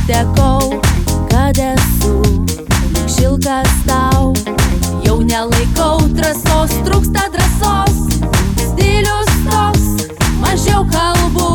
tekau, kad esu lyg šilkas tau. Jau nelaikau trasos, trūksta drąsos, stilius toks, mažiau kalbų.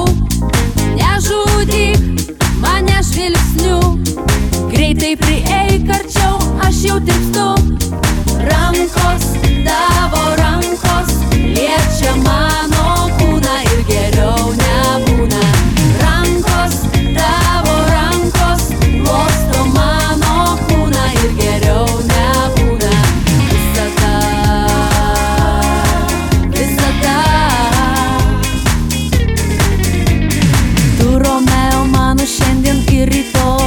Nežudyk mane žvilgsniu, greitai prieik arčiau, aš jau tirpstu. Rankos, tavo rankos, liečia mano kūną ir geriau nebūna. Rankos, tavo rankos, glosto mano kūną ir geriau nebūna. Visada, visada. Tu Romeo mano šiandien ir rytoj.